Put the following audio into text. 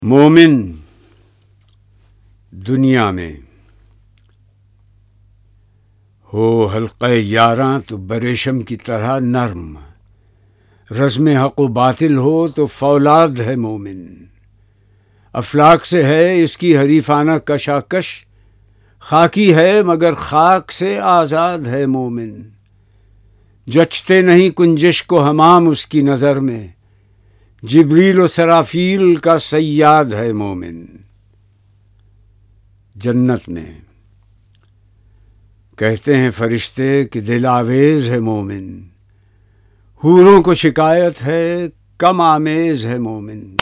मोमिन दुनिया में हो हल्क़े यारां तो बरेशम की तरह नर्म, रज़्म हक़ व बातिल हो तो फौलाद है मोमिन। अफलाक से है इसकी हरीफाना कशाकश, खाकी है मगर खाक से आज़ाद है मोमिन। जचते नहीं कुंजिश को हमाम उसकी नज़र में, जिब्रील व सराफील का सय्याद है मोमिन। जन्नत में कहते हैं फरिश्ते कि दिल आवेज़ है मोमिन, हूरों को शिकायत है कम आमेज़ है मोमिन।